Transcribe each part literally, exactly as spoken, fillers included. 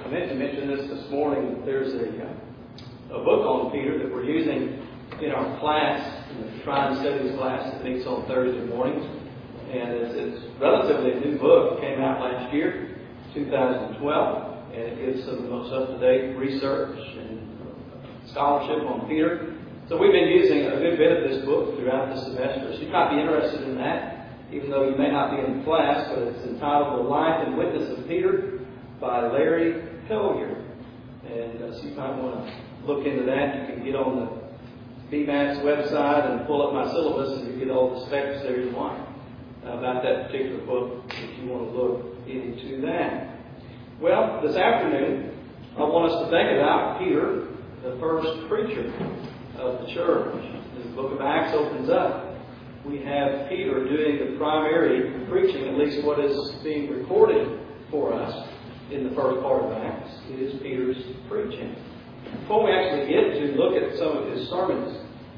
I meant to mention this this morning. There's a, uh, a book on Peter that we're using in our class, in the Try and Studies class that meets on Thursday mornings. And it's, it's relatively a new book. It came out last year, two thousand twelve, and it gives some of the most up-to-date research and scholarship on Peter. So we've been using a good bit of this book throughout the semester. So you might be interested in that, even though you may not be in the class, but it's entitled The Life and Witness of Peter by Larry Pellier. And uh, so you might want to look into that. You can get on the B M A T's website and pull up my syllabus, and you get all the specs there you want about that particular book if you want to look into that. Well, this afternoon, I want us to think about Peter, the first preacher of the church. As the book of Acts opens up, we have Peter doing the primary preaching, at least what is being recorded for us in the first part of Acts. It is Peter's preaching. Before we actually get to look at some of his sermons,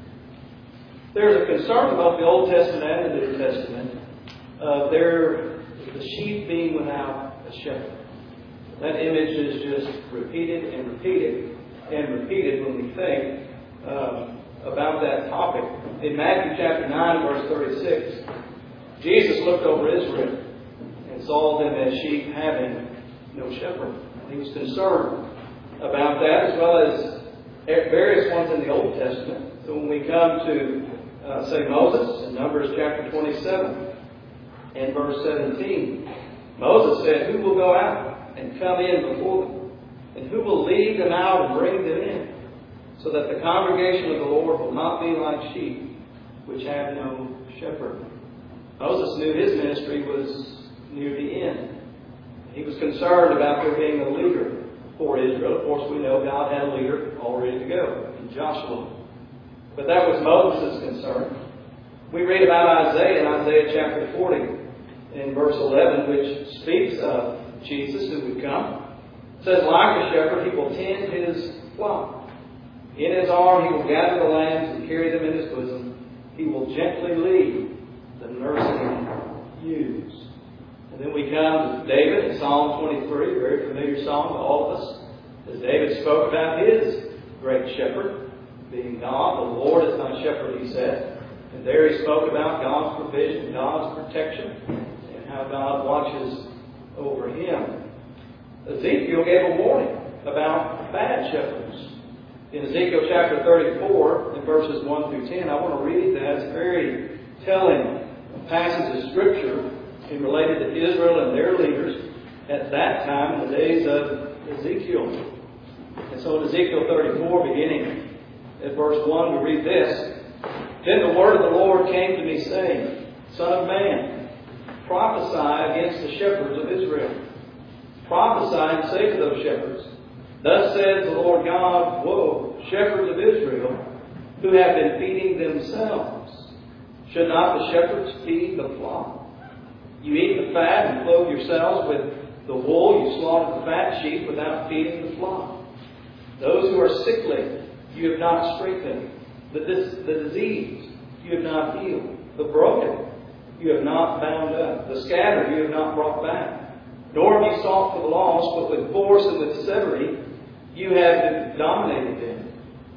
there's a concern about the Old Testament and the New Testament of there the sheep being without a shepherd. That image is just repeated and repeated and repeated when we think um, about that topic. In Matthew chapter nine, verse thirty-six, Jesus looked over Israel and saw them as sheep having no shepherd. He was concerned about that, as well as various ones in the Old Testament. So when we come to, uh, say, Moses in Numbers chapter twenty-seven and verse seventeen, Moses said, "Who will go out and come in before them? And who will lead them out and bring them in? So that the congregation of the Lord will not be like sheep, which have no shepherd." Moses knew his ministry was near the end. He was concerned about there being a leader for Israel. Of course, we know God had a leader all ready to go in Joshua. But that was Moses' concern. We read about Isaiah in Isaiah chapter forty in verse eleven, which speaks of Jesus who would come. It says, "Like a shepherd, he will tend his flock. In his arm he will gather the lambs and carry them in his bosom. He will gently lead the nursing ewes." And then we come to David in Psalm twenty-three, a very familiar psalm to all of us, as David spoke about his great shepherd, being God. "The Lord is my shepherd," he said. And there he spoke about God's provision, God's protection, and how God watches over him. Ezekiel gave a warning about bad shepherds. In Ezekiel chapter thirty-four, in verses one through ten, I want to read that. It's a very telling passage of Scripture in related to Israel and their leaders at that time, in the days of Ezekiel. And so in Ezekiel thirty-four, beginning at verse one, we read this. "Then the word of the Lord came to me, saying, Son of man, prophesy against the shepherds of Israel. Prophesy and say to those shepherds, Thus says the Lord God, Woe, shepherds of Israel, who have been feeding themselves. Should not the shepherds feed the flock? You eat the fat and clothe yourselves with the wool. You slaughter the fat sheep without feeding the flock. Those who are sickly you have not strengthened. The, dis- the diseased you have not healed. The broken you have not bound up. The scattered you have not brought back. Nor have you sought for the lost, but with force and with severity you have dominated them.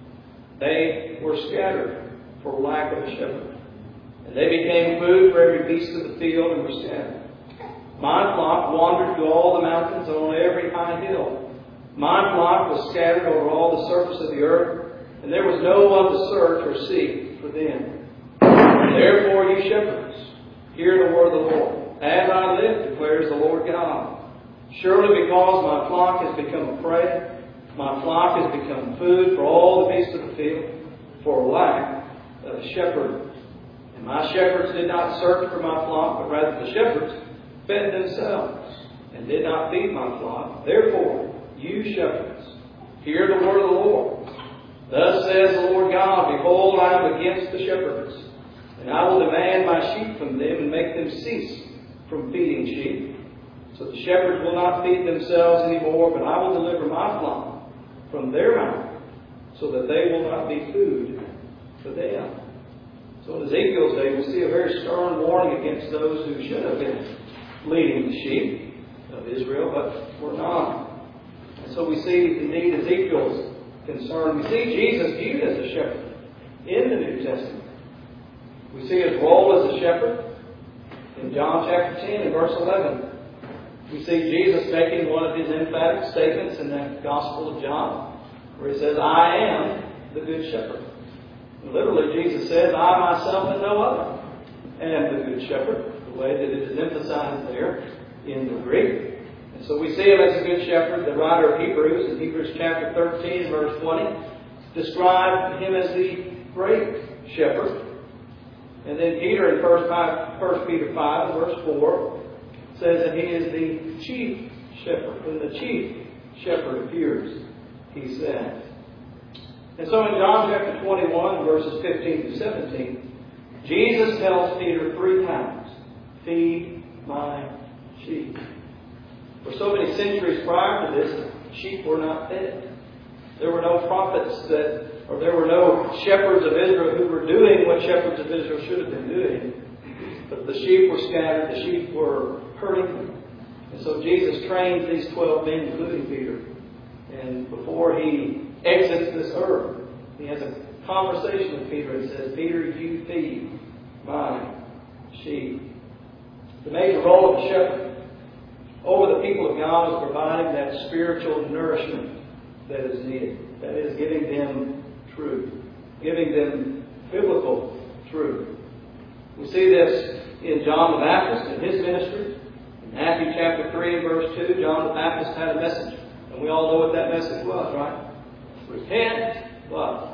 They were scattered for lack of a shepherd. And they became food for every beast of the field and were scattered. My flock wandered through all the mountains and on every high hill. My flock was scattered over all the surface of the earth, and there was no one to search or seek for them. Therefore, you shepherds, hear the word of the Lord. As I live, declares the Lord God. Surely because my flock has become a prey, my flock has become food for all the beasts of the field, for lack of a shepherd. And my shepherds did not search for my flock, but rather the shepherds fed themselves, and did not feed my flock. Therefore, you shepherds, hear the word of the Lord. Thus says the Lord God, Behold, I am against the shepherds, and I will demand my sheep from them, and make them cease from feeding sheep. So the shepherds will not feed themselves anymore, but I will deliver my flock from their mouth, so that they will not be food for them. So in Ezekiel's day, we see a very stern warning against those who should have been leading the sheep of Israel, but were not. And so we see, indeed, Ezekiel's concern. We see Jesus viewed as a shepherd in the New Testament. We see his role as a shepherd in John chapter ten and verse eleven. We see Jesus making one of his emphatic statements in that Gospel of John, where he says, I am the good shepherd. And literally, Jesus says, I myself and no other am the good shepherd, the way that it is emphasized there in the Greek. And so we see him as a good shepherd. The writer of Hebrews, in Hebrews chapter thirteen, verse twenty, described him as the great shepherd. And then Peter in First Peter five, verse four, says that he is the chief shepherd. When the chief shepherd appears, he says. And so in John chapter twenty-one, verses fifteen to seventeen, Jesus tells Peter three times, feed my sheep. For so many centuries prior to this, sheep were not fed. There were no prophets that, or there were no shepherds of Israel who were doing what shepherds of Israel should have been doing. But the sheep were scattered, the sheep were hurting them. And so Jesus trains these twelve men, including Peter. And before he exits this earth, he has a conversation with Peter and says, Peter, you feed my sheep. The major role of the shepherd over the people of God is providing that spiritual nourishment that is needed. That is, giving them truth, giving them biblical truth. We see this in John the Baptist in his ministry. In Matthew chapter three and verse two, John the Baptist had a message. And we all know what that message was, right? Repent, what?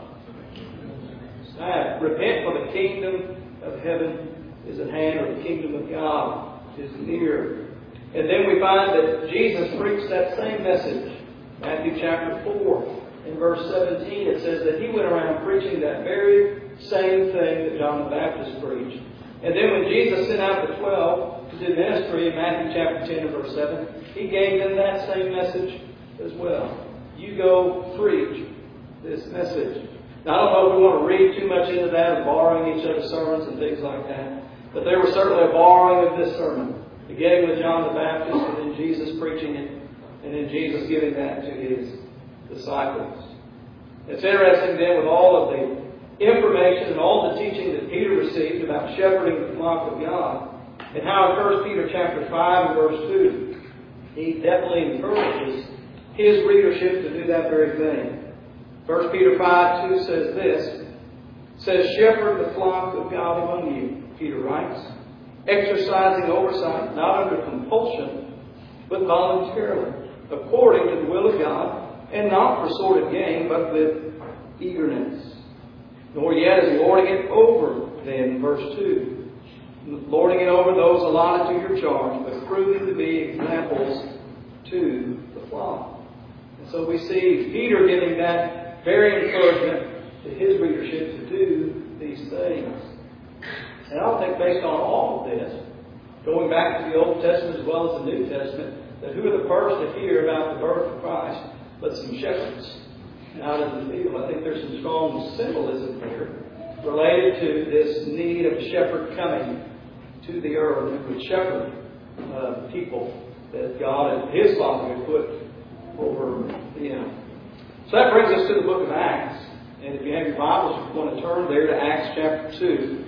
Uh, repent, for the kingdom of heaven is at hand, or the kingdom of God is near. And then we find that Jesus preached that same message. Matthew chapter four in verse seventeen, it says that he went around preaching that very same thing that John the Baptist preached. And then when Jesus sent out the twelve to do ministry in Matthew chapter ten and verse seven, he gave them that same message as well. You go preach this message. Now, I don't know if we want to read too much into that and borrowing each other's sermons and things like that. But there was certainly a borrowing of this sermon, beginning with John the Baptist and then Jesus preaching it, and then Jesus giving that to his disciples. It's interesting then with all of the information and all the teaching that Peter received about shepherding the flock of God, and how in First Peter chapter five and verse two, he definitely encourages his readership to do that very thing. First Peter five two says this, says, shepherd the flock of God among you, Peter writes, exercising oversight, not under compulsion, but voluntarily, according to the will of God, and not for sordid gain, but with eagerness. Nor yet is he lording it over them, verse two, lording it over those allotted to your charge, but proving to be examples to the flock. And so we see Peter giving that very encouragement to his readership to do these things. And I don't think based on all of this, going back to the Old Testament as well as the New Testament, that who are the first to hear about the birth of Christ but some shepherds out in the field. I think there's some strong symbolism here related to this need of a shepherd coming to the earth who would shepherd uh, people that God and His Father had put over them. So that brings us to the book of Acts. And if you have your Bibles, you want to turn there to Acts chapter two.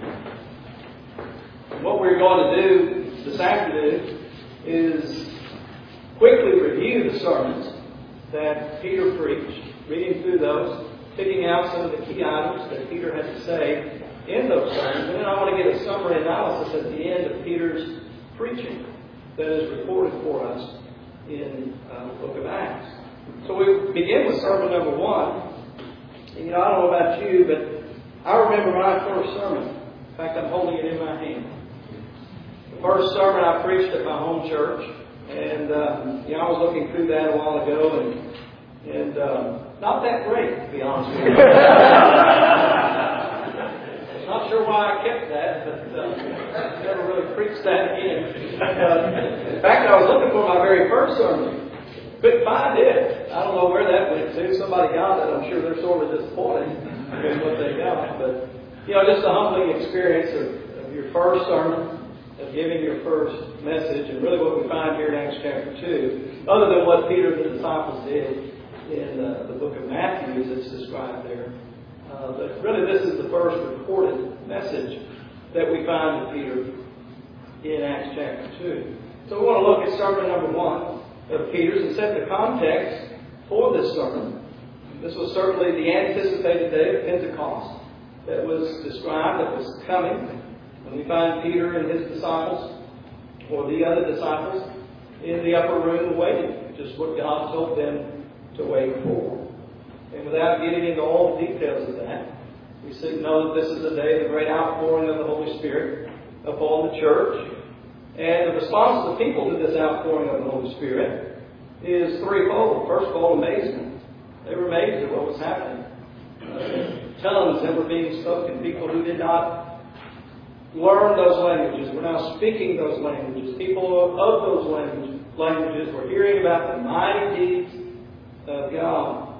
And what we're going to do this afternoon is quickly review the sermons that Peter preached, reading through those, picking out some of the key items that Peter had to say in those sermons. And then I want to get a summary analysis at the end of Peter's preaching that is recorded for us in uh, the book of Acts. So we begin with sermon number one. And, you know, I don't know about you, but I remember my first sermon. In fact, I'm holding it in my hand. The first sermon I preached at my home church. And, uh, you know, I was looking through that a while ago, and, and uh, not that great, to be honest with you. Not sure why I kept that, but uh, never really preached that again. Uh, in fact, I was looking for my very first sermon. Couldn't find it. I don't know where that went to. Somebody got it. I'm sure they're sort of disappointed in what they got. But, you know, just a humbling experience of, of your first sermon at giving your first message, and really what we find here in Acts chapter two, other than what Peter and the disciples did in uh, the book of Matthew as it's described there. Uh, but really this is the first recorded message that we find of Peter in Acts chapter two. So we want to look at sermon number one of Peter's and set the context for this sermon. This was certainly the anticipated day of Pentecost that was described, that was coming. And we find Peter and his disciples, or the other disciples, in the upper room waiting, just what God told them to wait for. And without getting into all the details of that, we see, know that this is the day of the great outpouring of the Holy Spirit upon the church. And the response of the people to this outpouring of the Holy Spirit is threefold. First of all, amazement. They were amazed at what was happening. Uh, tongues that were being spoken. People who did not learn those languages were now speaking those languages. People of, of those language, languages were hearing about the mighty deeds of God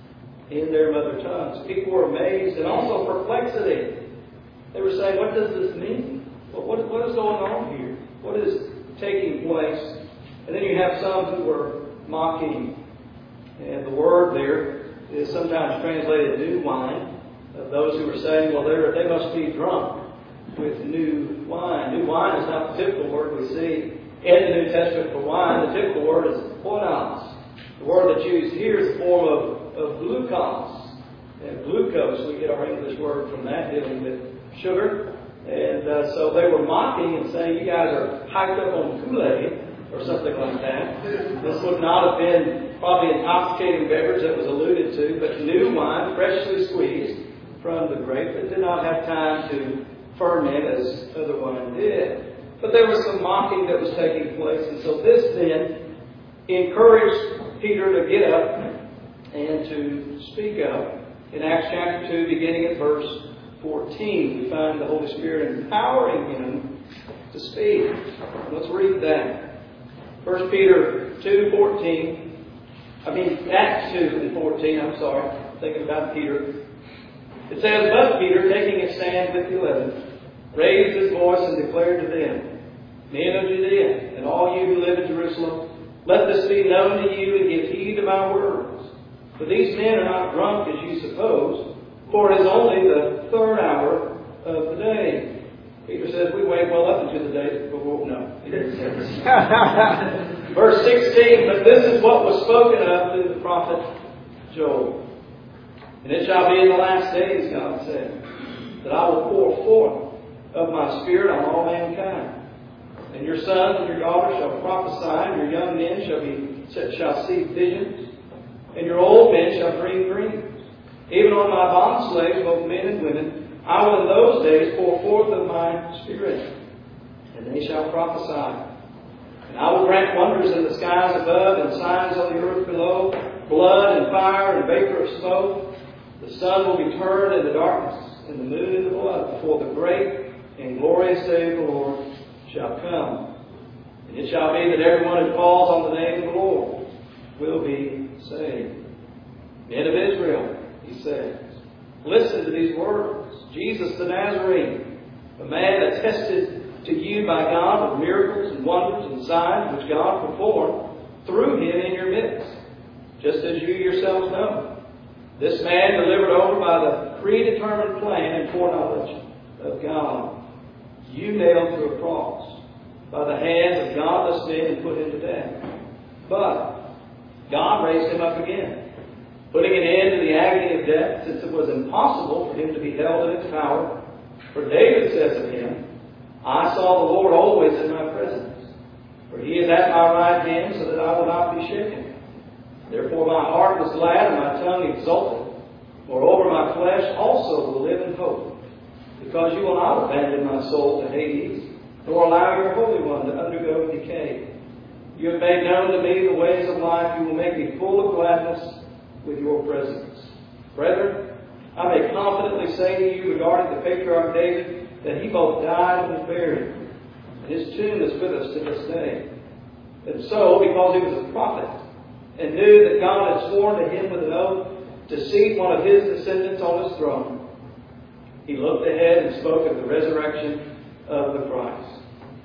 in their mother tongues. People were amazed and also perplexity. They were saying, what does this mean? What, what, what is going on here? What is taking place? And then you have some who were mocking. And the word there is sometimes translated new wine. Of those who are saying, well, they must be drunk with new wine. New wine is not the typical word we see in the New Testament for wine. The typical word is poinos. The word that's used here is the form of, of glucose. And glucose, we get our English word from that, dealing with sugar. And uh, so they were mocking and saying, you guys are hyped up on Kool-Aid or something like that. This would not have been probably an intoxicating beverage that was alluded to, but new wine, freshly squeezed from the grape that did not have time to ferment as other wine did. But there was some mocking that was taking place. And so this then encouraged Peter to get up and to speak up. In Acts chapter two, beginning at verse fourteen, we find the Holy Spirit empowering him to speak. Let's read that. First Peter two fourteen. I mean, Acts two and fourteen, I'm sorry. I'm thinking about Peter. It says, but Peter, taking a stand with the eleven, raised his voice and declared to them, men of Judea, and all you who live in Jerusalem, let this be known to you and give heed to my words. For these men are not drunk as you suppose, for it is only the third hour of the day. Peter says, we wait well up into the day before. No, he didn't say this. Verse sixteen, but this is what was spoken of through the prophet Joel. And it shall be in the last days, God said, that I will pour forth of my Spirit on all mankind. And your sons and your daughters shall prophesy, and your young men shall be shall see visions, and your old men shall dream dreams. Even on my bondslaves, both men and women, I will in those days pour forth of my Spirit, and they shall prophesy. And I will grant wonders in the skies above, and signs on the earth below, blood and fire and vapor of smoke. The sun will be turned into darkness, and the moon into blood, before the great and glorious day of the Lord shall come. And it shall be that everyone who calls on the name of the Lord will be saved. Men of Israel, he says, listen to these words. Jesus the Nazarene, a man attested to you by God with miracles and wonders and signs which God performed through him in your midst, just as you yourselves know. This man delivered over by the predetermined plan and foreknowledge of God, you nailed to a cross by the hands of godless men and put him to death. But God raised him up again, putting an end to the agony of death, since it was impossible for him to be held in its power. For David says of him, I saw the Lord always in my presence, for he is at my right hand, so that I will not be shaken. Therefore my heart was glad and my tongue exulted. Moreover, my flesh also will live in hope, because you will not abandon my soul to Hades, nor allow your Holy One to undergo decay. You have made known to me the ways of life. You will make me full of gladness with your presence. Brethren, I may confidently say to you regarding the patriarch David, that he both died and was buried, and his tomb is with us to this day. And so, because he was a prophet, and knew that God had sworn to him with an oath to seat one of his descendants on his throne, he looked ahead and spoke of the resurrection of the Christ.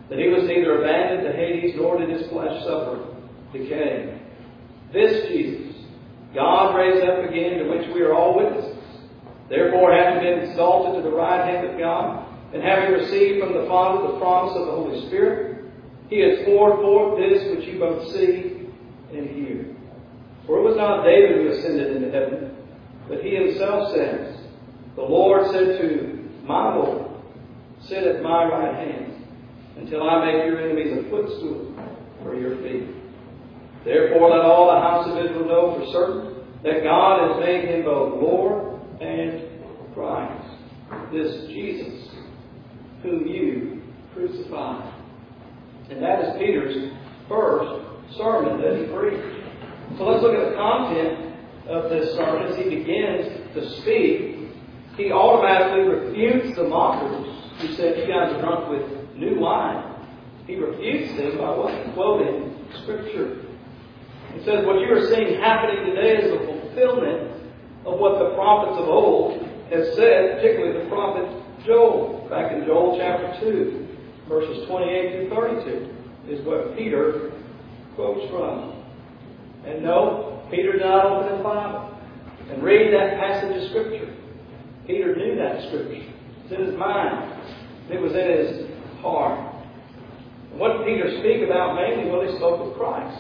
that he was neither abandoned to Hades, nor did his flesh suffer decay. This Jesus God raised up again, to which we are all witnesses. Therefore, having been exalted to the right hand of God, and having received from the Father the promise of the Holy Spirit, he has poured forth this which you both see and hear. For it was not David who ascended into heaven, but he himself says, the Lord said to my Lord, sit at my right hand, until I make your enemies a footstool for your feet. Therefore let all the house of Israel know for certain that God has made him both Lord and Christ, this Jesus whom you crucified. And that is Peter's first sermon that he preached. So let's look at the content of this sermon. As he begins to speak, he automatically refutes the mockers who said, you guys are drunk with new wine. He refutes them by what? Quoting Scripture. He says, what you are seeing happening today is the fulfillment of what the prophets of old have said, particularly the prophet Joel. Back in Joel chapter two, verses twenty-eight through thirty-two, is what Peter quotes from. And no, Peter did not open his Bible and read that passage of Scripture. Peter knew that Scripture. It's in his mind. It was in his heart. And what did Peter speak about mainly? Well, he spoke of Christ.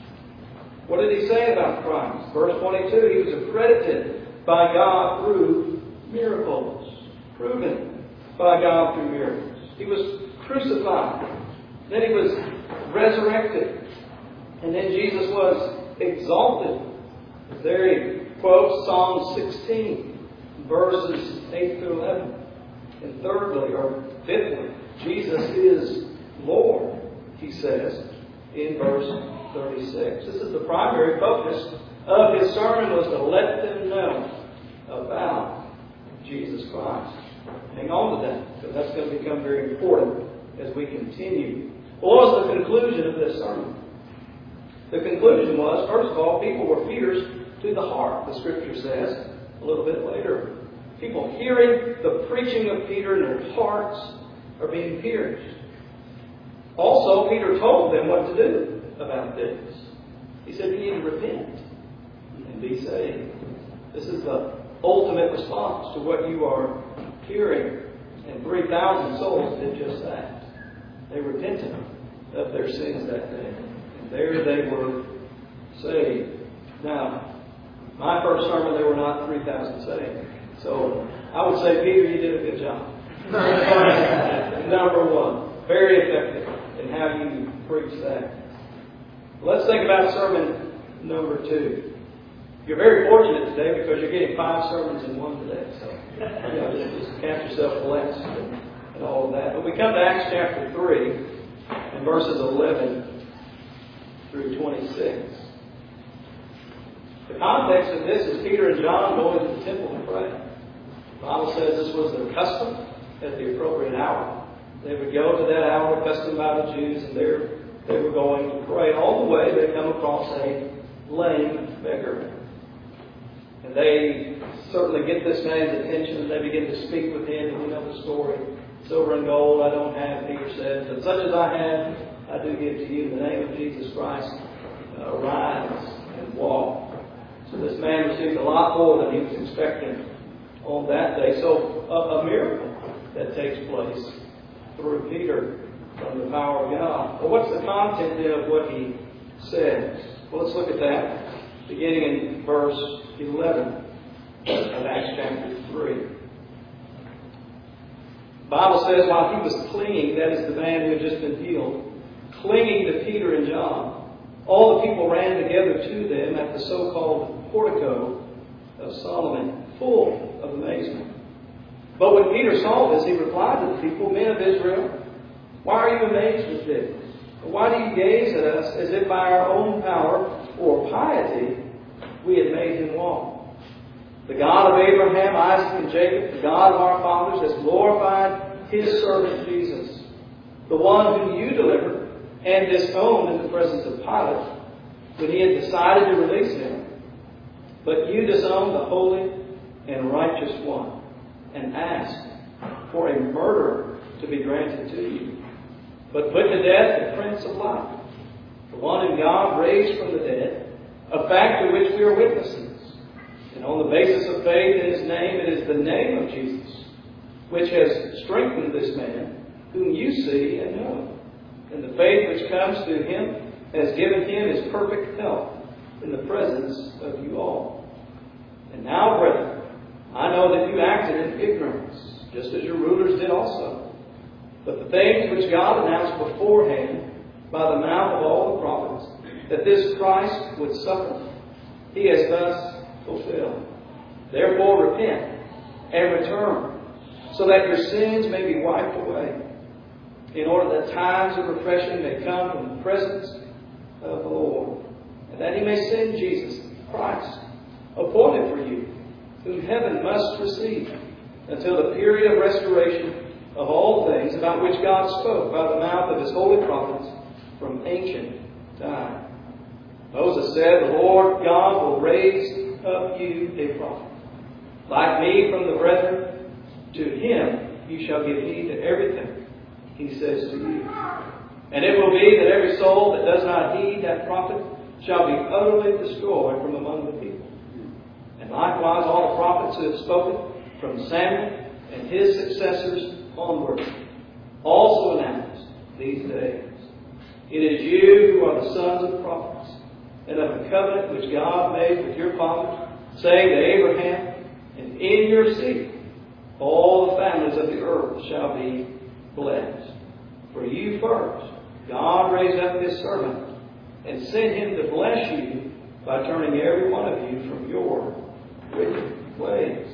What did he say about Christ? Verse twenty-two, he was accredited by God through miracles. Proven by God through miracles. He was crucified. Then he was resurrected. And then Jesus was exalted. There he quotes Psalm sixteen, verses eight through eleven. And thirdly, or fifthly, Jesus is Lord, he says in verse thirty-six. This is the primary focus of his sermon, was to let them know about Jesus Christ. Hang on to that, because that's going to become very important as we continue. What was the conclusion of this sermon? The conclusion was, first of all, people were pierced to the heart, the Scripture says a little bit later. People hearing the preaching of Peter and their hearts are being pierced. Also, Peter told them what to do about this. He said, you need to repent and be saved. This is the ultimate response to what you are hearing. And three thousand souls did just that. They repented of their sins that day. And there they were saved. Now, my first sermon, there were not three thousand saved. So, I would say, Peter, you did a good job. Number one, very effective in how you preach that. Let's think about sermon number two. You're very fortunate today because you're getting five sermons in one today. So, you know, just, just count yourself blessed and, and all of that. But we come to Acts chapter three and verses eleven through twenty-six. The context of this is Peter and John going to the temple to pray. The Bible says this was their custom at the appropriate hour. They would go to that hour accustomed by the Jews, and there they were going to pray. All the way they come across a lame beggar. And they certainly get this man's attention, and they begin to speak with him. And you know the story. Silver and gold I don't have, Peter said, but such as I have, I do give to you. In the name of Jesus Christ, uh, arise and walk. So this man received a lot more than he was expecting on that day. So a, a miracle that takes place through Peter from the power of God. Well, what's the content then of what he says? Well, let's look at that, beginning in verse eleven of Acts chapter three. The Bible says, while he was clinging, that is the man who had just been healed, clinging to Peter and John, all the people ran together to them at the so-called portico of Solomon, full of amazement. But when Peter saw this, he replied to the people, men of Israel, why are you amazed with this? Why do you gaze at us as if by our own power or piety we had made him walk? The God of Abraham, Isaac, and Jacob, the God of our fathers, has glorified his servant Jesus, the one whom you delivered and disowned in the presence of Pilate when he had decided to release him. But you disowned the holy and righteous one and asked for a murderer to be granted to you. but put to death the prince of life, the one whom God raised from the dead, a fact to which we are witnesses. And on the basis of faith in His name, it is the name of Jesus, which has strengthened this man, whom you see and know. And the faith which comes through Him has given him His perfect health in the presence of you all. And now, brethren, I know that you acted in ignorance, just as your rulers did also. But the things which God announced beforehand by the mouth of all the prophets, that this Christ would suffer, He has thus fulfilled. Therefore repent and return, so that your sins may be wiped away, in order that times of refreshing may come from the presence of the Lord, and that He may send Jesus Christ, appointed for you, whom heaven must receive, until the period of restoration of all things about which God spoke by the mouth of His holy prophets from ancient time. Moses said, the Lord God will raise up you a prophet, like me from the brethren. To him you shall give heed to everything he says to you. And it will be that every soul that does not heed that prophet shall be utterly destroyed from among the people. And likewise all the prophets who have spoken from Samuel and his successors onward also announced these days. It is you who are the sons of prophets, and of the covenant which God made with your fathers, saying to Abraham, and in your seed all the families of the earth shall be blessed. For you first, God raised up His servant, and sent him to bless you by turning every one of you from your wicked ways.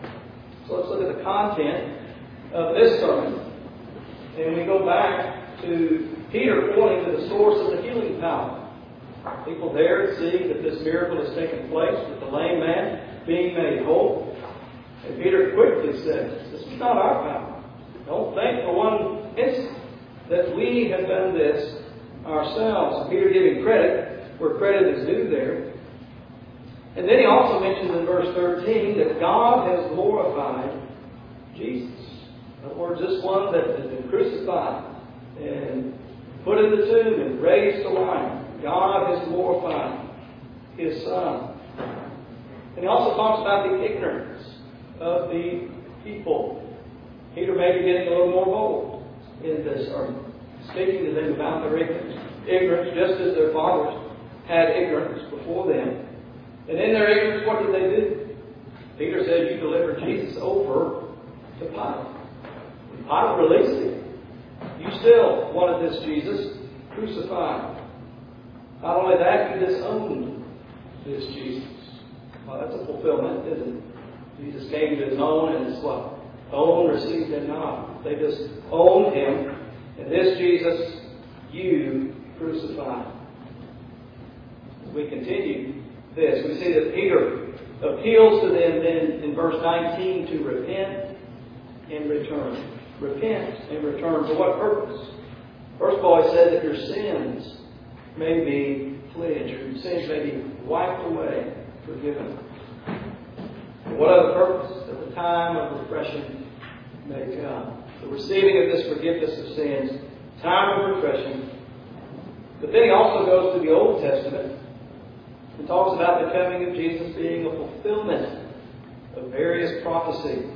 So let's look at the content of this sermon. And we go back to Peter pointing to the source of the healing power. People there see that this miracle has taken place with the lame man being made whole. And Peter quickly says, this is not our power. Don't think for one instant that we have done this ourselves. And Peter giving credit where credit is due there. And then he also mentions in verse thirteen that God has glorified Jesus. In other words, this one that has been crucified and put in the tomb and raised to life, God has glorified His Son. And he also talks about the ignorance of the people. Peter may be getting a little more bold in this sermon, speaking to them about their ignorance. Ignorance, just as their fathers had ignorance before them. And in their ignorance, what did they do? Peter said, you delivered Jesus over to Pilate. When Pilate released him, you still wanted this Jesus crucified. Not only that, you disowned this Jesus. Well, that's a fulfillment, isn't it? Jesus came to His own, and His what? Own received Him not. They just owned Him, and this Jesus you crucified. As we continue this, we see that Peter appeals to them then in verse nineteen to repent and return. Repent and return. For what purpose? First of all, he said that your sins may be cleansed. Your sins may be wiped away, forgiven. And what other purpose? That the time of refreshing may come. The receiving of this forgiveness of sins, time of refreshing. But then he also goes to the Old Testament and talks about the coming of Jesus being a fulfillment of various prophecies.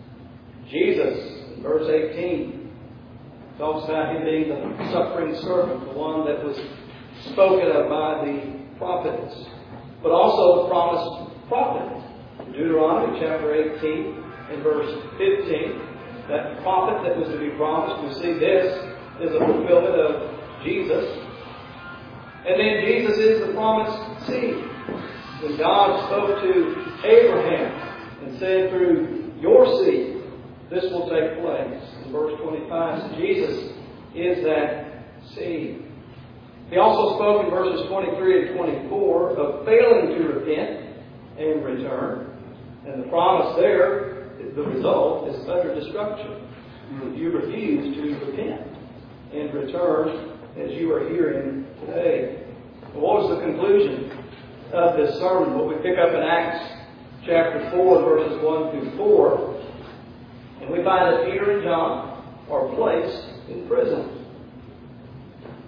Jesus, in verse eighteen, talks about Him being the suffering servant, the one that was spoken of by the prophets, but also the promised prophet. In Deuteronomy chapter eighteen and verse fifteen, that prophet that was to be promised, we see this is a fulfillment of Jesus. And then Jesus is the promised seed. When God spoke to Abraham and said, through your seed, this will take place. In verse twenty-five, so Jesus is that seed. He also spoke in verses twenty-three and twenty-four of failing to repent and return. And the promise there, the result is utter destruction. If you refuse to repent and return, as you are hearing today. What was the conclusion of this sermon? Well, we pick up in Acts chapter four, verses one through four. And we find that Peter and John are placed in prison.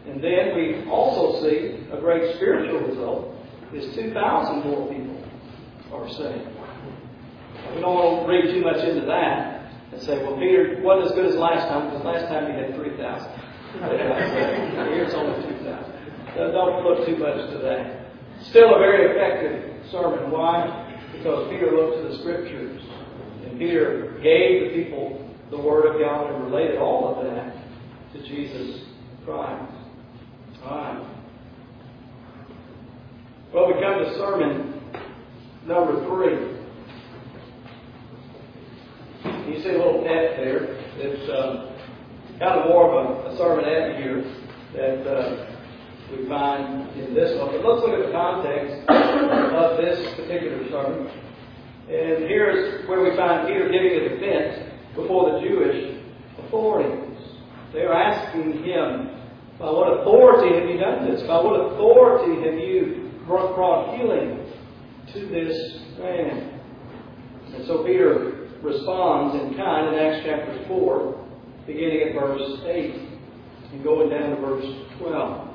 And then we also see a great spiritual result is two thousand more people are saved. We don't want to read too much into that and say, well, Peter wasn't as good as last time, because last time he had three thousand. Here it's only two thousand. So don't look too much to that. Still a very effective sermon. Why? Because Peter looked to the Scriptures. And Peter gave the people the Word of God and related all of that to Jesus Christ. All right. Well, we come to sermon number three. You see a little F there. It's um, kind of more of a, a sermonette here that uh, we find in this one. But let's look at the context of this particular sermon. And here's where we find Peter giving a defense before the Jewish authorities. They are asking him, by what authority have you done this? By what authority have you brought healing to this man? And so Peter responds in kind in Acts chapter four, beginning at verse eight and going down to verse twelve.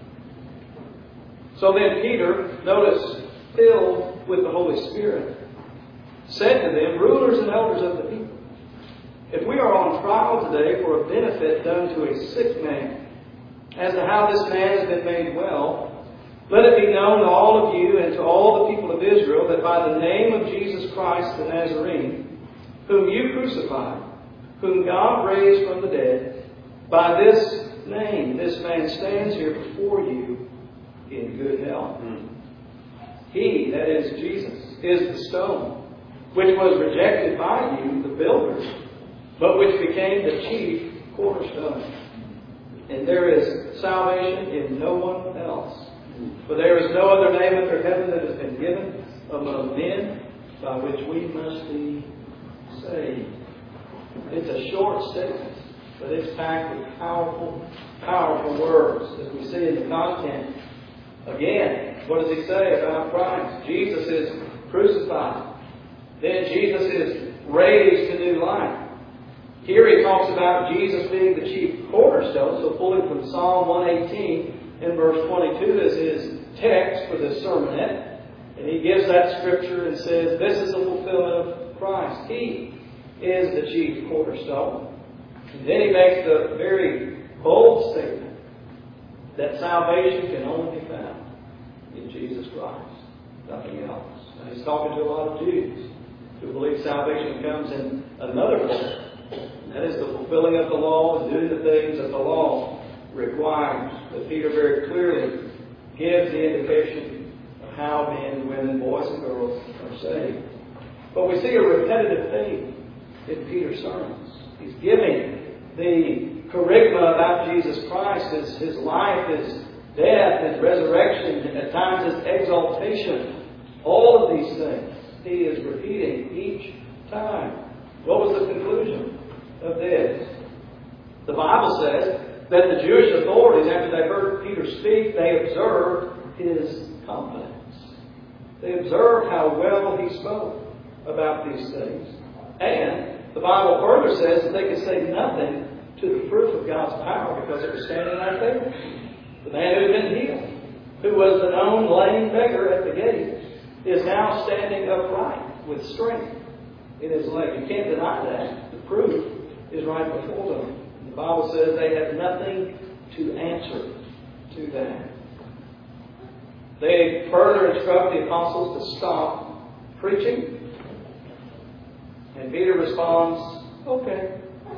So then Peter, notice, filled with the Holy Spirit, said to them, rulers and elders of the people, if we are on trial today for a benefit done to a sick man, as to how this man has been made well, let it be known to all of you and to all the people of Israel that by the name of Jesus Christ the Nazarene, whom you crucified, whom God raised from the dead, by this name this man stands here before you in good health. Mm. He, that is Jesus, is the stone which was rejected by you, the builders, but which became the chief cornerstone. And there is salvation in no one else. For there is no other name under heaven that has been given among men by which we must be saved. It's a short statement, but it's packed with powerful, powerful words. As we see in the content, again, what does he say about Christ? Jesus is crucified. Then Jesus is raised to new life. Here he talks about Jesus being the chief cornerstone. So pulling from Psalm one eighteen in verse twenty-two is his text for this sermonette. And he gives that scripture and says, this is the fulfillment of Christ. He is the chief cornerstone. And then he makes the very bold statement that salvation can only be found in Jesus Christ. Nothing else. And he's talking to a lot of Jews who believe salvation comes in another way. That is the fulfilling of the law and doing the things that the law requires. But Peter very clearly gives the indication of how men, women, boys, and girls are saved. But we see a repetitive theme in Peter's sermons. He's giving the charisma about Jesus Christ, his, his life, his death, his resurrection, and at times his exaltation. All of these things he is repeating each time. What was the conclusion of this? The Bible says that the Jewish authorities, after they heard Peter speak, they observed his confidence. They observed how well he spoke about these things. And the Bible further says that they could say nothing to the proof of God's power because it was standing right there. The man who had been healed, who was the known lame beggar at the gate, is now standing upright with strength in his leg. You can't deny that. The proof is right before them. The Bible says they had nothing to answer to that. They further instruct the apostles to stop preaching. And Peter responds, okay.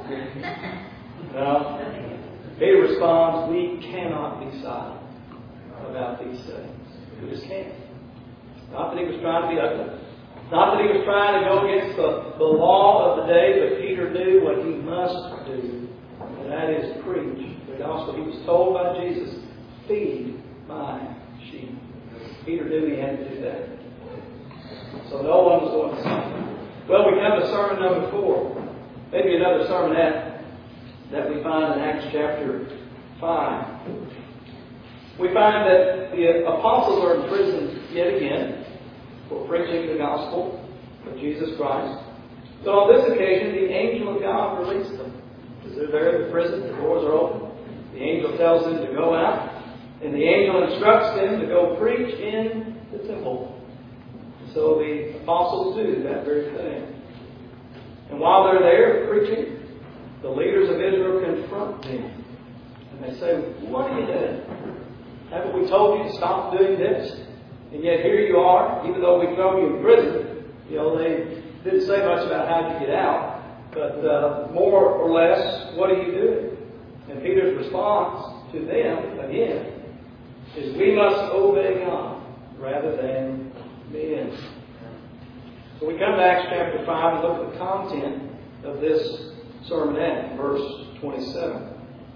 No. Peter responds, we cannot be silent about these things. We just can't. Not that he was trying to be ugly. Not that he was trying to go against the, the law of the day, but Peter knew what he must do. And that is preach the gospel. He was told by Jesus, feed my sheep. Peter knew he had to do that. So no one was going to stop. Well, we come to sermon number four. Maybe another sermonette that we find in Acts chapter five. We find that the apostles are imprisoned yet again for preaching the gospel of Jesus Christ. So on this occasion, the angel of God released them. Because they're there in the prison, the doors are open. The angel angel tells them to go out, and the angel instructs them to go preach in the temple. So the apostles do that very thing. And while they're there preaching, the leaders of Israel confront them. And they say, "What are you doing? Haven't we told you to stop doing this? And yet here you are, even though we throw you in prison." You know, they didn't say much about how you get out, but uh, more or less, what are you doing? And Peter's response to them, again, is we must obey God rather than men. So we come to Acts chapter five and look at the content of this sermonette, verse twenty-seven.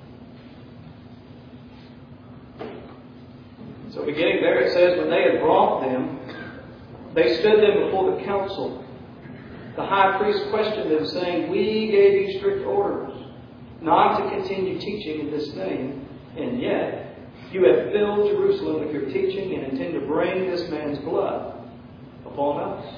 So beginning there, it says, when they had brought them, they stood them before the council. The high priest questioned them, saying, "We gave you strict orders not to continue teaching in this name, and yet you have filled Jerusalem with your teaching and intend to bring this man's blood upon us."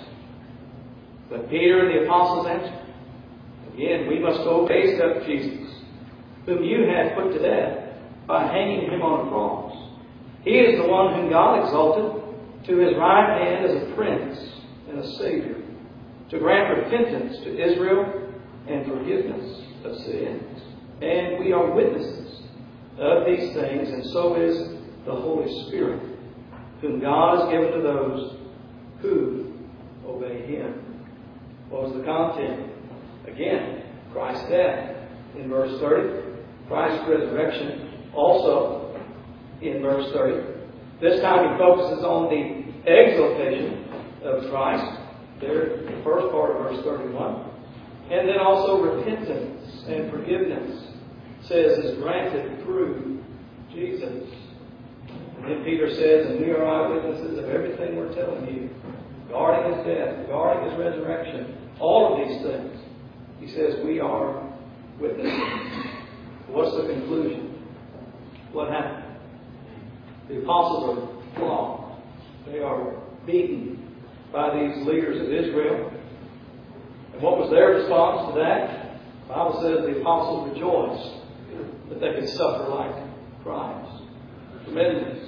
But Peter and the apostles answered, "Again, we must obey up Jesus, whom you had put to death by hanging him on a cross. He is the one whom God exalted to his right hand as a prince and a Savior, to grant repentance to Israel and forgiveness of sins. And we are witnesses of these things, and so is the Holy Spirit, whom God has given to those who obey him." What was the content? Again, Christ's death in verse thirty, Christ's resurrection also in verse thirty. This time he focuses on the exaltation of Christ, there, the first part of verse thirty-one. And then also repentance and forgiveness, says, is granted through Jesus. And then Peter says, and we are eyewitnesses of everything we're telling you, guarding his death, guarding his resurrection, all of these things. He says we are witnesses. What's the conclusion? What happened? The apostles are flogged. They are beaten by these leaders of Israel. And what was their response to that? The Bible says the apostles rejoiced that they could suffer like Christ. Tremendous.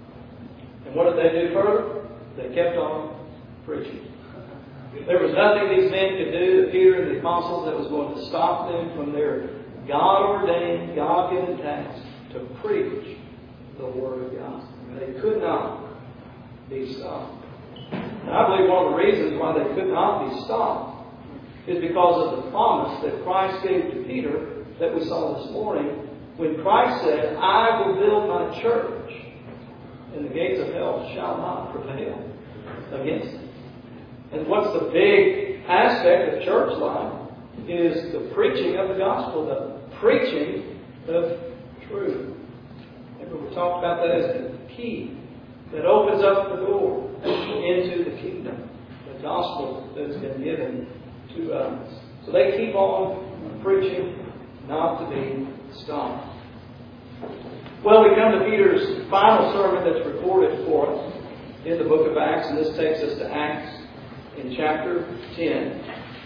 And what did they do further? They kept on preaching. There was nothing these men could do, Peter and the apostles, that was going to stop them from their God-ordained, God-given task to preach the Word of God. They could not be stopped. And I believe one of the reasons why they could not be stopped is because of the promise that Christ gave to Peter that we saw this morning, when Christ said, "I will build my church, and the gates of hell shall not prevail against it." And what's the big aspect of church life is the preaching of the gospel, the preaching of truth. Remember, we talked about that as the key that opens up the door into the kingdom, the gospel that has been given to us. So they keep on preaching, not to be stopped. Well, we come to Peter's final sermon that's recorded for us in the book of Acts, and this takes us to Acts in chapter ten.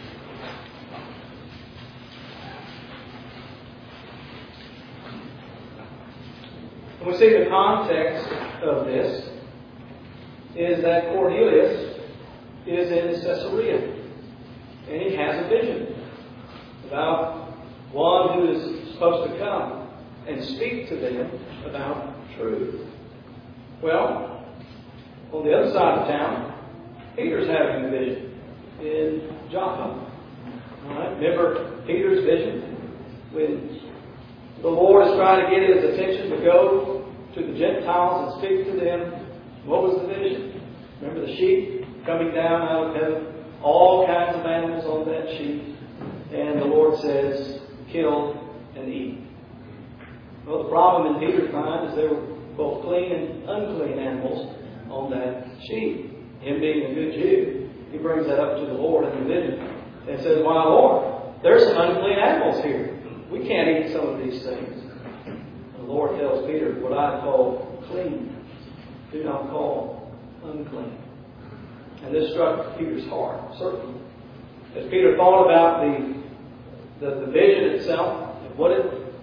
And we see the context of this is that Cornelius is in Caesarea, and he has a vision about one who is supposed to come and speak to them about truth. Well, on the other side of town, Peter's having a vision in Joppa. All right? Remember Peter's vision when the Lord is trying to get his attention to go to the Gentiles and speak to them. What was the vision? Remember the sheep coming down out of heaven, all kinds of animals on that sheep, and the Lord says, "Kill and eat." Well, the problem in Peter's mind is there were both clean and unclean animals on that sheep. Him being a good Jew, he brings that up to the Lord in the vision and says, "Why, Lord, there's some unclean animals here. We can't eat some of these things." And the Lord tells Peter, "What I call clean, do not call unclean." And this struck Peter's heart, certainly. As Peter thought about the, the, the vision itself, and what it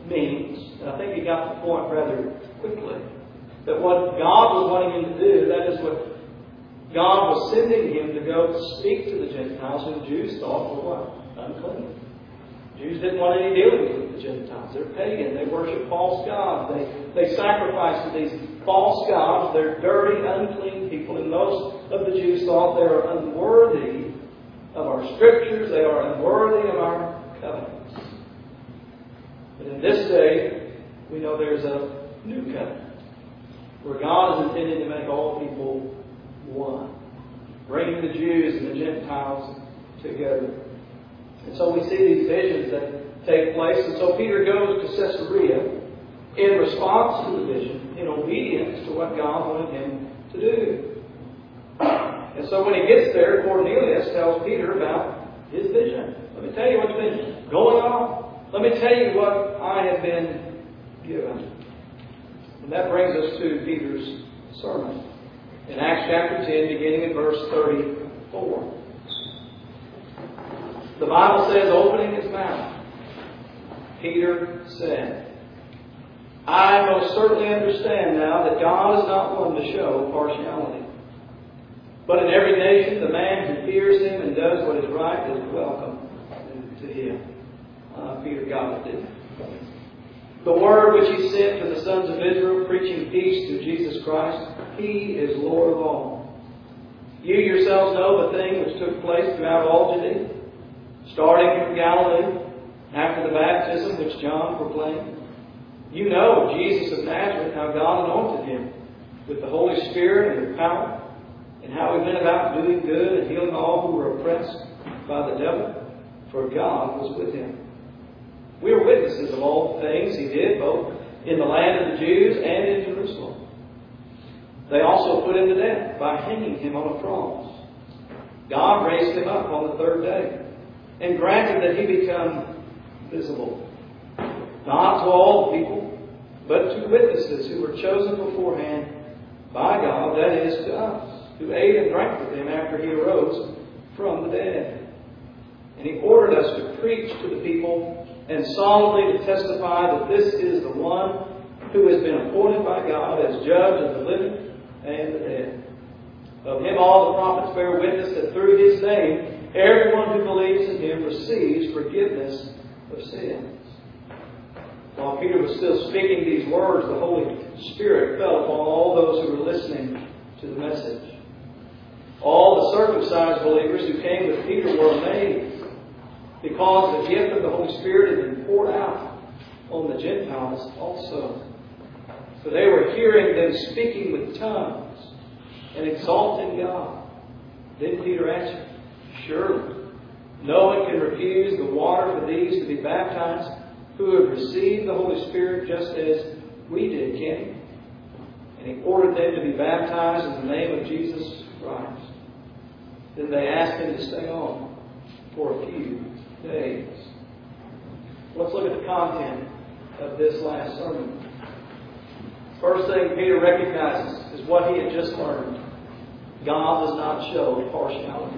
means, and I think he got the point rather quickly, that what God was wanting him to do, that is what God was sending him to go speak to the Gentiles who the Jews thought were what? Unclean. Jews didn't want any dealings with the Gentiles. They're pagan. They worship false gods. They, they sacrifice to these false gods. They're dirty, unclean people. And most of the Jews thought they are unworthy of our scriptures. They are unworthy of our covenants. But in this day, we know there's a new covenant where God is intended to make all people one, bringing the Jews and the Gentiles together. And so we see these visions that take place. And so Peter goes to Caesarea in response to the vision, in obedience to what God wanted him to do. And so when he gets there, Cornelius tells Peter about his vision. Let me tell you what's been going on. Let me tell you what I have been given. And that brings us to Peter's sermon. In Acts chapter ten, beginning in verse thirty-four. The Bible says, opening his mouth, Peter said, I most certainly understand now that God is not one to show partiality. But in every nation, the man who fears him and does what is right is welcome to him. Uh, Peter got it, didn't he? The word which he sent to the sons of Israel, preaching peace through Jesus Christ, he is Lord of all. You yourselves know the thing which took place throughout all Judea, starting from Galilee, after the baptism which John proclaimed. You know Jesus of Nazareth, how God anointed him with the Holy Spirit and with power, and how he went about doing good and healing all who were oppressed by the devil, for God was with him. We are witnesses of all the things he did, both in the land of the Jews and in Jerusalem. They also put him to death by hanging him on a cross. God raised him up on the third day and granted that he become visible, not to all the people, but to witnesses who were chosen beforehand by God, that is, to us, who ate and drank with him after he arose from the dead. And he ordered us to preach to the people and solemnly to testify that this is the one who has been appointed by God as judge of the living and the dead. Of him all the prophets bear witness that through his name everyone who believes in him receives forgiveness of sins. While Peter was still speaking these words, the Holy Spirit fell upon all those who were listening to the message. All the circumcised believers who came with Peter were amazed, because the gift of the Holy Spirit had been poured out on the Gentiles also. So they were hearing them speaking with tongues and exalting God. Then Peter answered, surely no one can refuse the water for these to be baptized who have received the Holy Spirit just as we did, can he? And he ordered them to be baptized in the name of Jesus Christ. Then they asked him to stay on for a few days. Let's look at the content of this last sermon. First thing Peter recognizes is what he had just learned. God does not show partiality.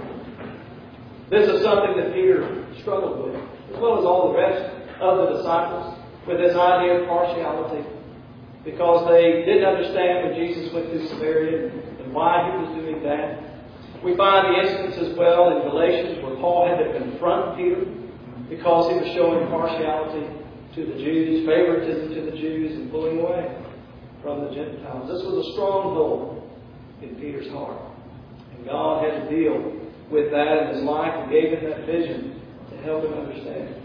This is something that Peter struggled with, as well as all the rest of the disciples, with this idea of partiality, because they didn't understand when Jesus went through Samaria and why he was doing that. We find the instance as well in Galatians where Paul had to confront Peter because he was showing partiality to the Jews, favoritism to the Jews, and pulling away from the Gentiles. This was a stronghold in Peter's heart. And God had to deal with that in his life and gave him that vision to help him understand.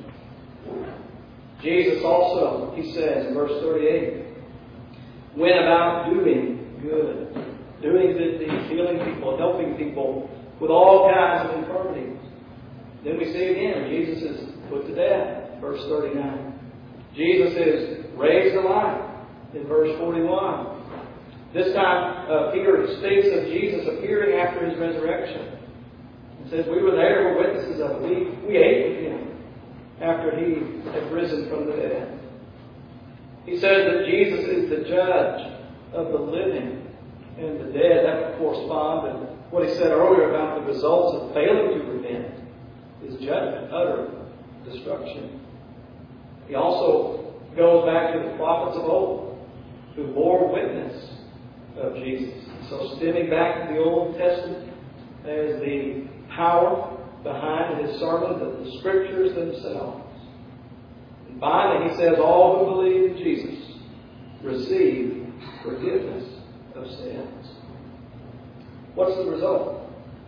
Jesus also, he says in verse thirty-eight, went about doing good, doing good deeds, healing people, helping people with all kinds of infirmities. Then we see again, Jesus is put to death, verse thirty-nine. Jesus is raised alive in verse forty-one. This time, uh, Peter speaks of Jesus appearing after his resurrection. He says, we were there, we're witnesses of it. We, we ate with him after he had risen from the dead. He says that Jesus is the judge of the living and the dead. That would correspond to what he said earlier about the results of failing to repent is judgment, utter destruction. He also goes back to the prophets of old who bore witness of Jesus. So stemming back to the Old Testament as the power behind His sermon, the, the Scriptures themselves. And finally, He says, all who believe in Jesus receive forgiveness of sins. What's the result?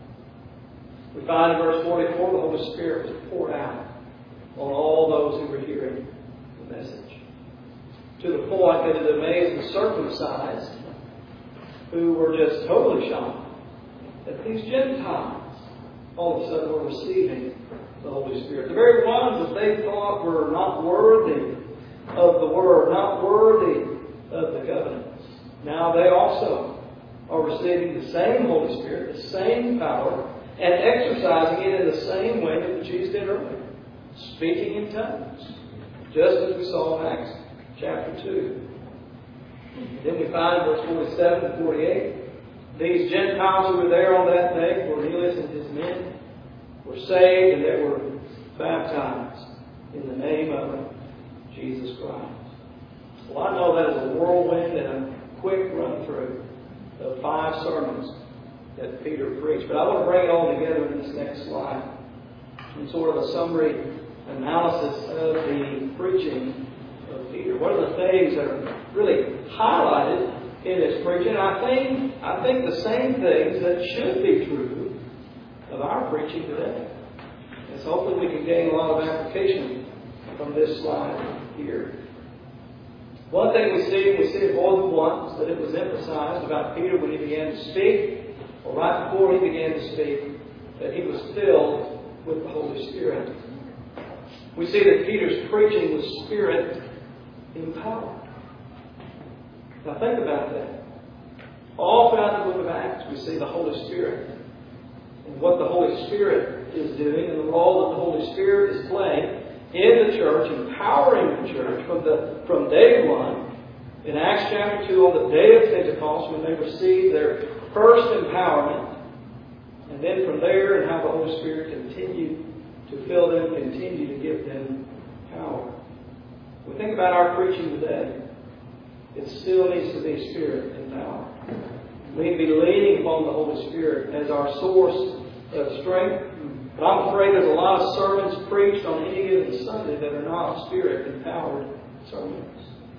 We find in verse forty-four, the Holy Spirit was poured out on all those who were hearing the message. To the point that it amazed the circumcised, who were just totally shocked that these Gentiles all of a sudden were receiving the Holy Spirit. The very ones that they thought were not worthy of the Word, not worthy of the covenants. Now they also are receiving the same Holy Spirit, the same power, and exercising it in the same way that the Jews did earlier. Speaking in tongues. Just as we saw in Acts chapter two. Then we find in verse forty-seven and forty-eight, these Gentiles who were there on that day, Cornelius and his men, were saved and they were baptized in the name of Jesus Christ. Well, I know that is a whirlwind and a quick run through of five sermons that Peter preached. But I want to bring it all together in this next slide in sort of a summary analysis of the preaching of Peter. What are the things that are really highlighted in his preaching? I think, I think the same things that should be true of our preaching today. And so hopefully we can gain a lot of application from this slide here. One thing we see, we see it more than once, that it was emphasized about Peter when he began to speak, or right before he began to speak, that he was filled with the Holy Spirit. We see that Peter's preaching was Spirit empowered. Now think about that. All throughout the book of Acts, we see the Holy Spirit and what the Holy Spirit is doing and the role that the Holy Spirit is playing in the church, empowering the church from the from day one. In Acts chapter two, on the day of Pentecost, when they received their first empowerment, and then from there, and how the Holy Spirit continued to fill them, continue to give them power. We think about our preaching today. It still needs to be Spirit empowered. We need to be leaning upon the Holy Spirit as our source of strength. But I'm afraid there's a lot of sermons preached on any given Sunday that are not Spirit-empowered sermons.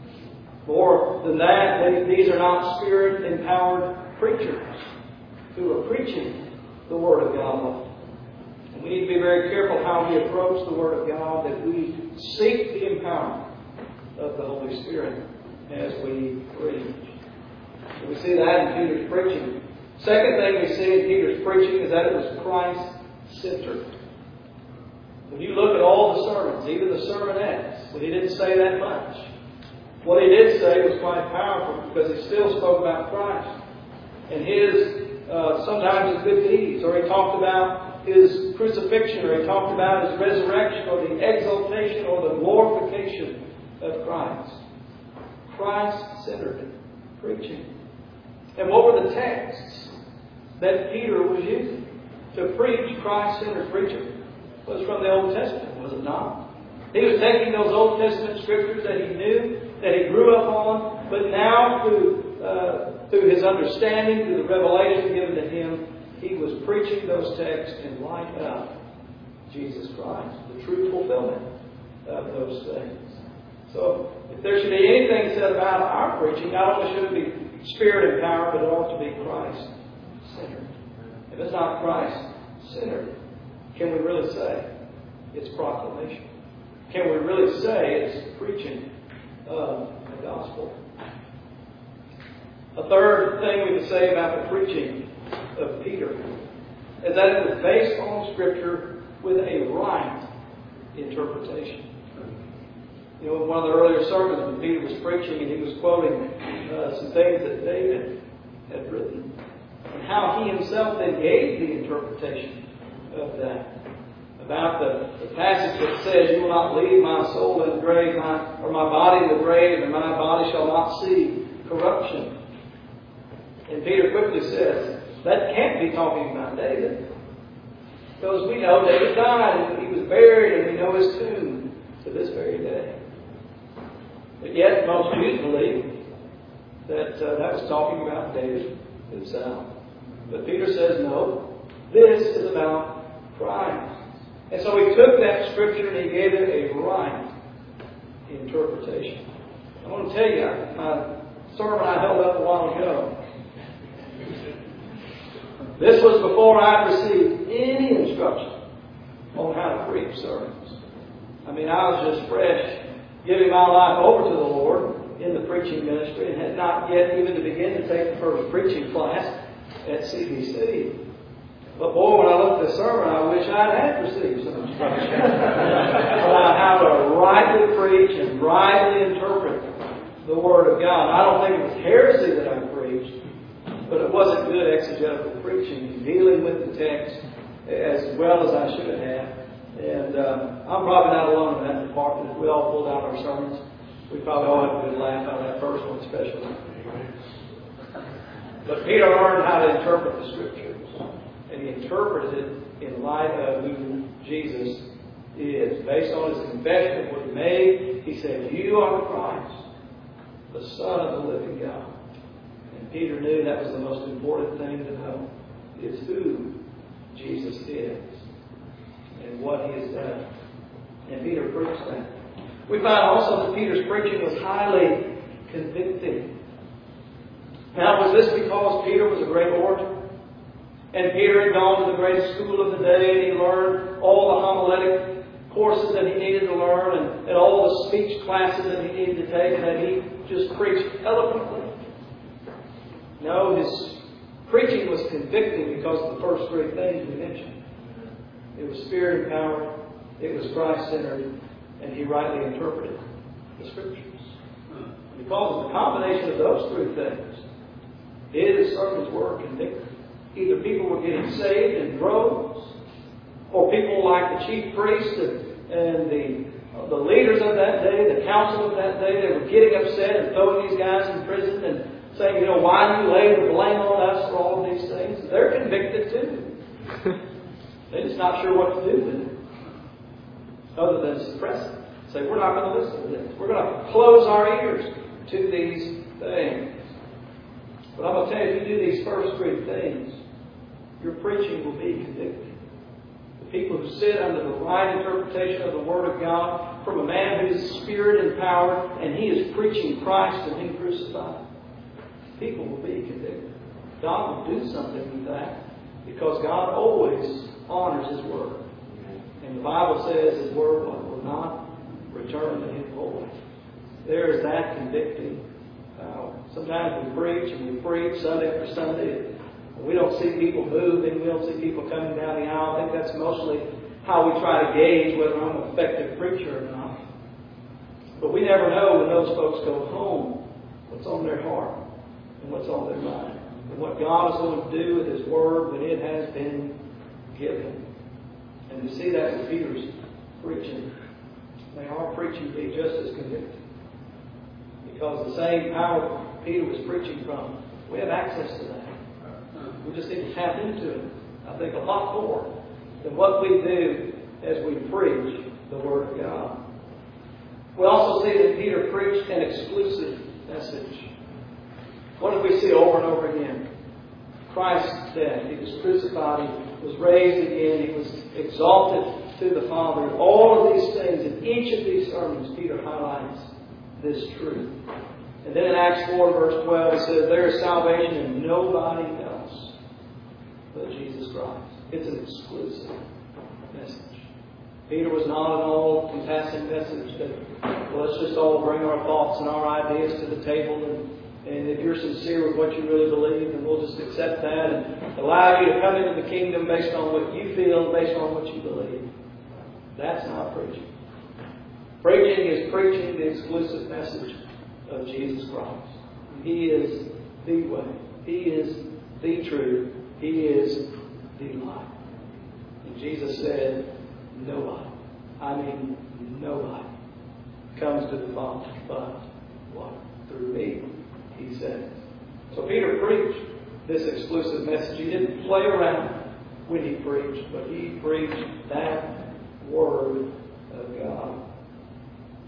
More than that, these are not Spirit-empowered preachers who are preaching the Word of God. And we need to be very careful how we approach the Word of God, that we seek the empowerment of the Holy Spirit as we preach. So we see that in Peter's preaching. Second thing we see in Peter's preaching is that it was Christ-centered. When you look at all the sermons, even the sermonettes, when he didn't say that much, what he did say was quite powerful because he still spoke about Christ and his, uh, sometimes his good deeds, or he talked about his crucifixion, or he talked about his resurrection, or the exaltation or the glorification of Christ. Christ-centered preaching. And what were the texts that Peter was using to preach Christ-centered preaching? It was from the Old Testament, was it not? He was taking those Old Testament scriptures that he knew, that he grew up on, but now through, uh, through his understanding, through the revelation given to him, he was preaching those texts in light of Jesus Christ, the true fulfillment of those things. So, if there should be anything said about our preaching, not only should it be Spirit-empowered, but it ought to be Christ-centered. If it's not Christ-centered, can we really say it's proclamation? Can we really say it's preaching of the gospel? A third thing we can say about the preaching of Peter is that it was based on Scripture with a right interpretation. You know, in one of the earlier sermons when Peter was preaching and he was quoting uh, some things that David had written, and how he himself then gave the interpretation of that. About the, the passage that says, "You will not leave my soul in the grave, my, or my body in the grave, and my body shall not see corruption." And Peter quickly says, that can't be talking about David. Because we know David died and he was buried and we know his tomb to this very day. But yet, most Jews believe that uh, that was talking about David himself. But Peter says, no, this is about Christ. And so he took that scripture and he gave it a right interpretation. I want to tell you, my sermon I held up a while ago, this was before I received any instruction on how to preach sermons. I mean, I was just fresh, giving my life over to the Lord in the preaching ministry and had not yet even to begin to take the first preaching class at C B C. But boy, when I looked at the sermon, I wish I'd had received some instruction about how to rightly preach and rightly interpret the Word of God. I don't think it was heresy that I preached, but it wasn't good exegetical preaching, dealing with the text as well as I should have. And uh, I'm probably not alone in that department. If we all pulled out our sermons, we probably all had a good laugh out of that first one especially. But Peter learned how to interpret the Scriptures. And he interpreted it in light of who Jesus is. Based on his confession of what he made, he said, you are the Christ, the Son of the living God. And Peter knew that was the most important thing to know, is who Jesus is and what he has done. And Peter preached that. We find also that Peter's preaching was highly convicting. Now, was this because Peter was a great orator? And Peter had gone to the greatest school of the day and he learned all the homiletic courses that he needed to learn and, and all the speech classes that he needed to take, and that he just preached eloquently? No, his preaching was convicting because of the first three things we mentioned. It was Spirit empowered, it was Christ-centered, and he rightly interpreted the Scriptures. Because of the combination of those three things, his sermons were convicting. Either people were getting saved in droves, or people like the chief priests and, and the, uh, the leaders of that day, the council of that day, they were getting upset and throwing these guys in prison and saying, you know, why do you lay the blame on us for all of these things? They're convicted too. They're just not sure what to do with it, other than suppress it. Say, we're not going to listen to this. We're going to close our ears to these things. But I'm going to tell you, if you do these first three things, your preaching will be convicting. The people who sit under the right interpretation of the Word of God from a man who is Spirit empowered and he is preaching Christ and Him crucified, people will be convicted. God will do something with that because God always honors His Word. And the Bible says His Word will not return to Him void. There is that convicting power. Sometimes we preach and we preach Sunday after Sunday. We don't see people moving. We don't see people coming down the aisle. I think that's mostly how we try to gauge whether I'm an effective preacher or not. But we never know when those folks go home what's on their heart and what's on their mind. And what God is going to do with His Word when it has been given. And to see that with Peter's preaching, may our preaching be just as convicting. Because the same power Peter was preaching from, we have access to that. We just need to tap into it, I think, a lot more than what we do as we preach the Word of God. We also see that Peter preached an exclusive message. What did we see over and over again? Christ's death. He was crucified. He was raised again. He was exalted to the Father. All of these things, in each of these sermons, Peter highlights this truth. And then in Acts four, verse twelve, it says, there is salvation in nobody else but Jesus Christ. It's an exclusive message. Peter was not an all-encompassing message that, well, let's just all bring our thoughts and our ideas to the table, and, and if you're sincere with what you really believe, then we'll just accept that and allow you to come into the kingdom based on what you feel, based on what you believe. That's not preaching. Preaching is preaching the exclusive message of Jesus Christ. He is the way. He is the truth. He is the life. And Jesus said, nobody, I mean nobody, comes to the Father but what? Through me, he says. So Peter preached this exclusive message. He didn't play around when he preached, but he preached that Word of God.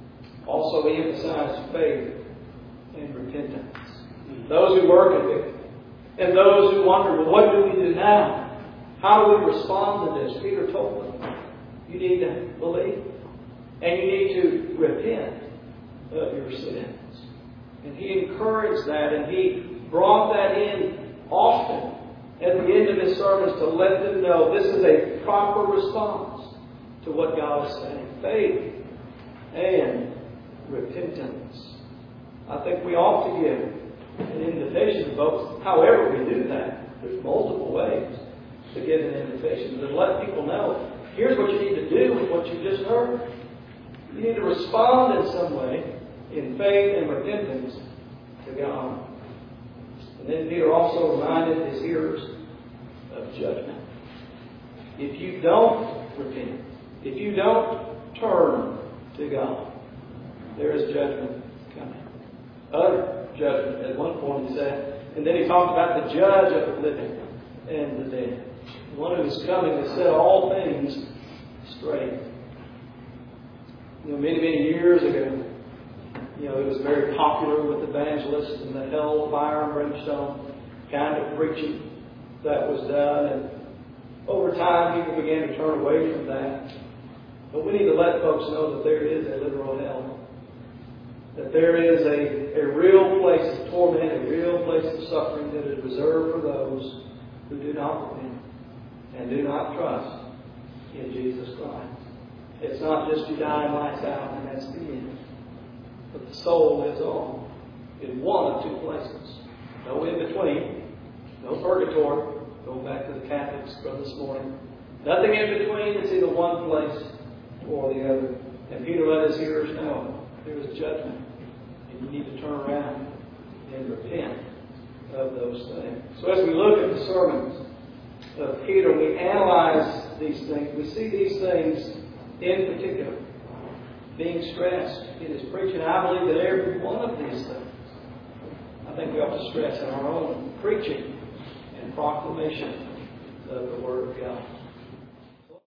Also, he emphasized faith and repentance. Those who work at it, and those who wonder, well, what do we do now? How do we respond to this? Peter told them, you need to believe, and you need to repent of your sins. And he encouraged that, and he brought that in often at the end of his sermons to let them know this is a proper response to what God is saying. Faith and repentance. I think we ought to give an invitation to folks. However we do that, there's multiple ways to give an invitation. To let people know, here's what you need to do with what you just heard. You need to respond in some way in faith and repentance to God. And then Peter also reminded his hearers of judgment. If you don't repent, if you don't turn to God, there is judgment coming. Utter judgment. At one point he said, and then he talked about the judge of the living and the dead. The one who is coming to set all things straight. You know, many, many years ago, you know, it was very popular with evangelists and the hell, fire, and brimstone kind of preaching that was done. And over time, people began to turn away from that. But we need to let folks know that there is a literal hell. That there is a, a real place of torment, a real place of suffering that is reserved for those who do not repent and do not trust in Jesus Christ. It's not just you die and lights out and that's the end. But the soul lives on in one of two places. No in between. No purgatory. Going back to the Catholics from this morning. Nothing in between. It's either one place or the other. And Peter let his hearers know there is judgment. And you need to turn around and repent of those things. So as we look at the sermons of Peter, we analyze these things. We see these things in particular being stressed in his preaching. I believe that every one of these things, I think we ought to stress in our own preaching and proclamation of the Word of God.